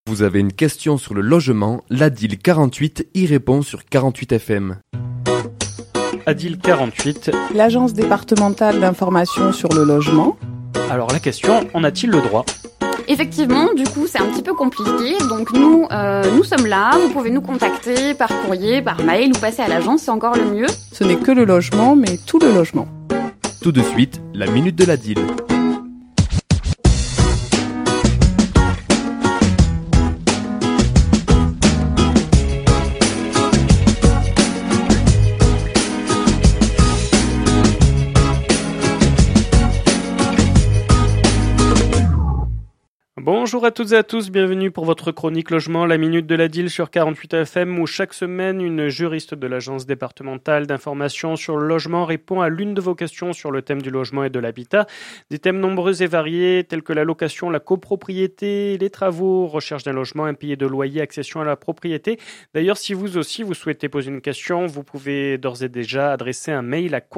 Vous avez une question sur le logement, l'ADIL 48 y répond sur 48 FM. ADIL 48. L'Agence départementale d'information sur le logement. Alors la question, en a-t-il le droit ? Effectivement, du coup, c'est un petit peu compliqué. Donc nous sommes là. Vous pouvez nous contacter par courrier, par mail ou passer à l'agence, c'est encore le mieux. Ce n'est que le logement, mais tout le logement. Tout de suite, la minute de l'ADIL. Bonjour à toutes et à tous, bienvenue pour votre chronique logement, la minute de l'ADIL sur 48 FM où chaque semaine une juriste de l'agence départementale d'information sur le logement répond à l'une de vos questions sur le thème du logement et de l'habitat. Des thèmes nombreux et variés tels que la location, la copropriété, les travaux, recherche d'un logement, impayé de loyer, accession à la propriété. D'ailleurs, si vous aussi vous souhaitez poser une question, vous pouvez d'ores et déjà adresser un mail à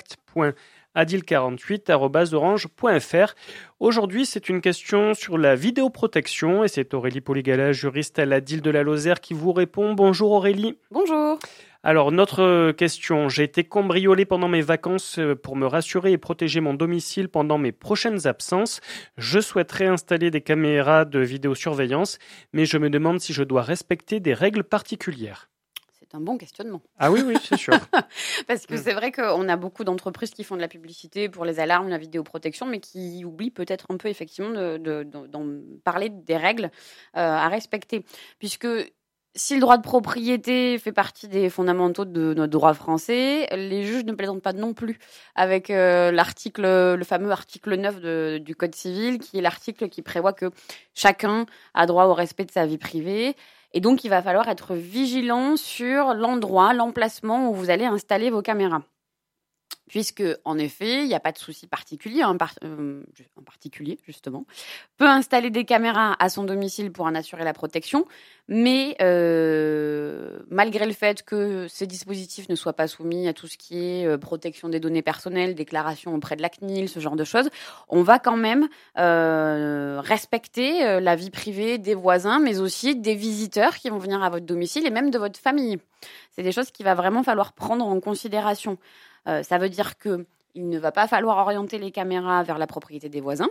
contact.adil48@orange.fr. Aujourd'hui, c'est une question sur la vidéoprotection et c'est Aurélie Polygala, juriste à l'ADIL de la Lozère qui vous répond. Bonjour Aurélie. Bonjour. Alors, notre question, j'ai été cambriolé pendant mes vacances pour me rassurer et protéger mon domicile pendant mes prochaines absences. Je souhaiterais installer des caméras de vidéosurveillance, mais je me demande si je dois respecter des règles particulières. C'est un bon questionnement. Ah oui, c'est sûr. Parce que c'est vrai qu'on a beaucoup d'entreprises qui font de la publicité pour les alarmes, la vidéoprotection, mais qui oublient peut-être un peu effectivement d'en parler des règles à respecter. Puisque si le droit de propriété fait partie des fondamentaux de notre droit français, les juges ne plaisantent pas non plus avec le fameux article 9 du Code civil, qui est l'article qui prévoit que chacun a droit au respect de sa vie privée. Et donc, il va falloir être vigilant sur l'endroit, l'emplacement où vous allez installer vos caméras. Puisque, en effet, il n'y a pas de souci particulier, un particulier, justement, peut installer des caméras à son domicile pour en assurer la protection, mais malgré le fait que ces dispositifs ne soient pas soumis à tout ce qui est protection des données personnelles, déclaration auprès de la CNIL, ce genre de choses, on va quand même respecter la vie privée des voisins, mais aussi des visiteurs qui vont venir à votre domicile et même de votre famille. C'est des choses qu'il va vraiment falloir prendre en considération. Ça veut dire qu'il ne va pas falloir orienter les caméras vers la propriété des voisins.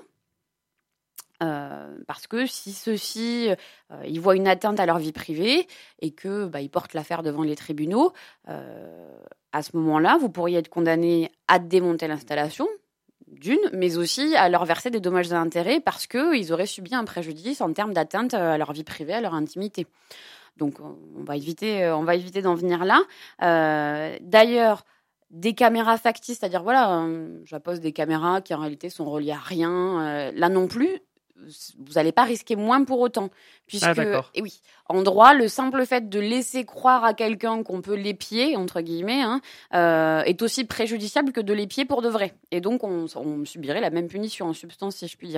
Parce que si ceux-ci ils voient une atteinte à leur vie privée et que ils portent l'affaire devant les tribunaux, à ce moment-là, vous pourriez être condamné à démonter l'installation, mais aussi à leur verser des dommages et intérêts parce qu'ils auraient subi un préjudice en termes d'atteinte à leur vie privée, à leur intimité. Donc, on va éviter d'en venir là. D'ailleurs, des caméras factices, c'est-à-dire, j'appose des caméras qui en réalité sont reliées à rien. Là non plus, vous n'allez pas risquer moins pour autant. Puisque, et oui, en droit, le simple fait de laisser croire à quelqu'un qu'on peut l'épier, entre guillemets, est aussi préjudiciable que de l'épier pour de vrai. Et donc, on subirait la même punition en substance, si je puis dire.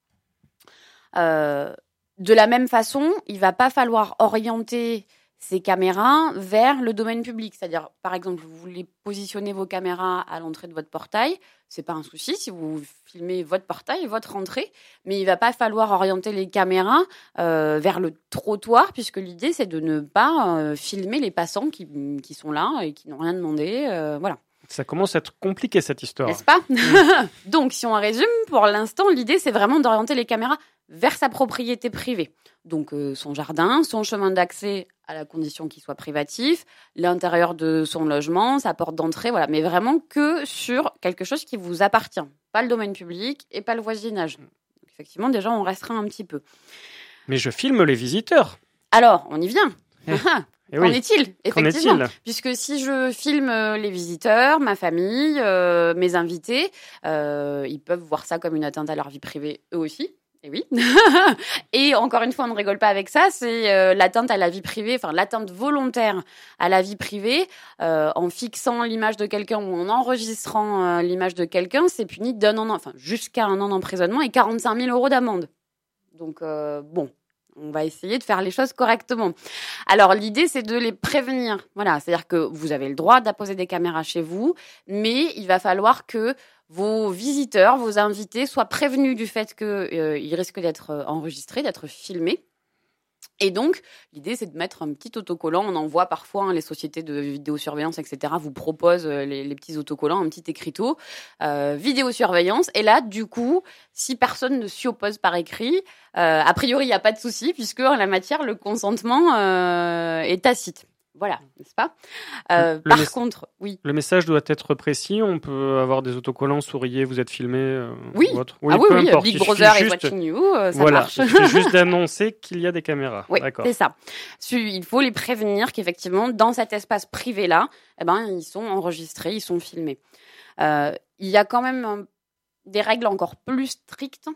De la même façon, il ne va pas falloir orienter ces caméras vers le domaine public. C'est-à-dire, par exemple, vous voulez positionner vos caméras à l'entrée de votre portail, c'est pas un souci si vous filmez votre portail, votre entrée, mais il va pas falloir orienter les caméras vers le trottoir, puisque l'idée, c'est de ne pas filmer les passants qui sont là et qui n'ont rien demandé. Voilà. Ça commence à être compliqué, cette histoire. N'est-ce pas ? Donc, si on résume, pour l'instant, l'idée, c'est vraiment d'orienter les caméras vers sa propriété privée. Donc, son jardin, son chemin d'accès à la condition qu'il soit privatif, l'intérieur de son logement, sa porte d'entrée, voilà. Mais vraiment que sur quelque chose qui vous appartient. Pas le domaine public et pas le voisinage. Donc, effectivement, déjà, on restreint un petit peu. Mais je filme les visiteurs. Alors, on y vient. Qu'en est-il ? Effectivement. Puisque si je filme les visiteurs, ma famille, mes invités, ils peuvent voir ça comme une atteinte à leur vie privée eux aussi. Et oui. Et encore une fois, on ne rigole pas avec ça, c'est l'atteinte à la vie privée, enfin l'atteinte volontaire à la vie privée, en fixant l'image de quelqu'un ou en enregistrant l'image de quelqu'un, c'est puni jusqu'à 1 an d'emprisonnement et 45 000 € d'amende. Donc on va essayer de faire les choses correctement. Alors, l'idée, c'est de les prévenir. Voilà, c'est-à-dire que vous avez le droit d'apposer des caméras chez vous, mais il va falloir que vos visiteurs, vos invités soient prévenus du fait qu'ils risquent d'être enregistrés, d'être filmés. Et donc, l'idée, c'est de mettre un petit autocollant. On en voit parfois, les sociétés de vidéosurveillance, etc., vous proposent les petits autocollants, un petit écriteau, vidéosurveillance. Et là, du coup, si personne ne s'y oppose par écrit, a priori, il n'y a pas de souci, puisque en la matière, le consentement est tacite. Voilà, n'est-ce pas ? Par contre, oui. Le message doit être précis. On peut avoir des autocollants, souriez, vous êtes filmé. Oui. Ou autre. Oui, peu importe. Big Brother is watching you, ça marche. Il suffit juste d'annoncer qu'il y a des caméras. Oui, D'accord. c'est ça. Il faut les prévenir qu'effectivement, dans cet espace privé-là, ils sont enregistrés, ils sont filmés. Il y a quand même des règles encore plus strictes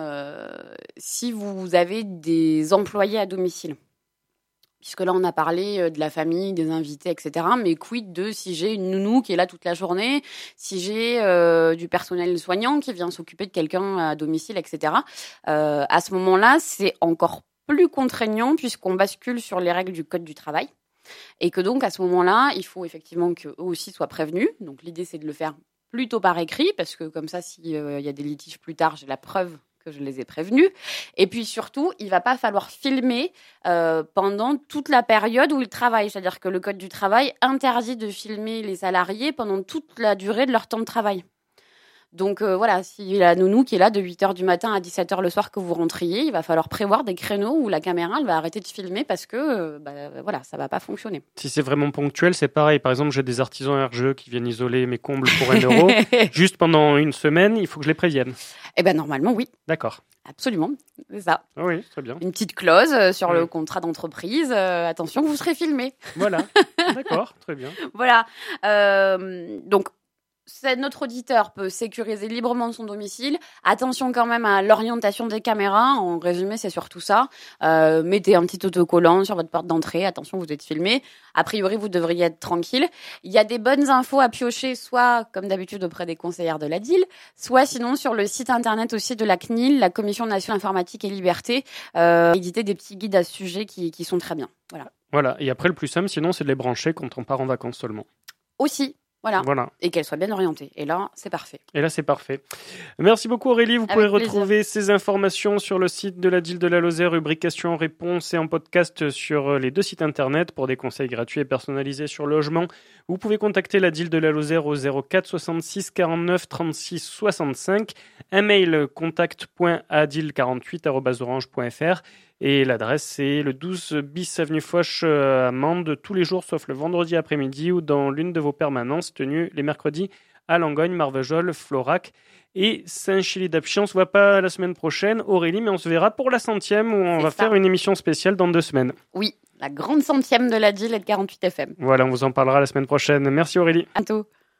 si vous avez des employés à domicile. Puisque là, on a parlé de la famille, des invités, etc. Mais quid de si j'ai une nounou qui est là toute la journée, si j'ai du personnel soignant qui vient s'occuper de quelqu'un à domicile, etc. À ce moment-là, c'est encore plus contraignant puisqu'on bascule sur les règles du Code du travail. Et que donc, à ce moment-là, il faut effectivement qu'eux aussi soient prévenus. Donc, l'idée, c'est de le faire plutôt par écrit parce que comme ça, s'il y a des litiges plus tard, j'ai la preuve que je les ai prévenus. Et puis surtout, il ne va pas falloir filmer pendant toute la période où ils travaillent. C'est-à-dire que le Code du travail interdit de filmer les salariés pendant toute la durée de leur temps de travail. Donc voilà, si la nounou qui est là de 8h du matin à 17h le soir que vous rentriez, il va falloir prévoir des créneaux où la caméra elle va arrêter de filmer parce que ça va pas fonctionner. Si c'est vraiment ponctuel, c'est pareil. Par exemple, j'ai des artisans RGE qui viennent isoler mes combles pour 1 euro. Juste pendant une semaine, il faut que je les prévienne. Eh ben normalement, oui. D'accord. Absolument, c'est ça. Ah oui, très bien. Une petite clause sur le contrat d'entreprise. Attention, vous serez filmé. Voilà, d'accord, très bien. Voilà, donc notre auditeur peut sécuriser librement son domicile. Attention quand même à l'orientation des caméras. En résumé, c'est surtout ça. Mettez un petit autocollant sur votre porte d'entrée. Attention, vous êtes filmé. A priori, vous devriez être tranquille. Il y a des bonnes infos à piocher, soit, comme d'habitude, auprès des conseillères de la DIL, soit sinon sur le site internet aussi de la CNIL, la Commission nationale informatique et liberté, éditer des petits guides à ce sujet qui sont très bien. Voilà. Et après, le plus simple, sinon, c'est de les brancher quand on part en vacances seulement. Aussi. Voilà. Et qu'elle soit bien orientée. Et là, c'est parfait. Merci beaucoup Aurélie. Vous pouvez plaisir. retrouver ces informations sur le site de la DIL de la Lozère, rubrique questions-réponses et en podcast sur les 2 sites internet pour des conseils gratuits et personnalisés sur le logement. Vous pouvez contacter la DIL de la Lozère au 04 66 49 36 65. Un mail contact.adil48@orange.fr. Et l'adresse, c'est le 12 bis avenue Foch à Mende, tous les jours sauf le vendredi après-midi ou dans l'une de vos permanences tenues les mercredis à Langogne, Marvejols, Florac et Saint-Chili-d'Apchy. On se voit pas la semaine prochaine, Aurélie, mais on se verra pour la 100e où on va faire une émission spéciale dans 2 semaines. Oui, la grande 100e de la DIL et de 48 FM. Voilà, on vous en parlera la semaine prochaine. Merci Aurélie. À bientôt.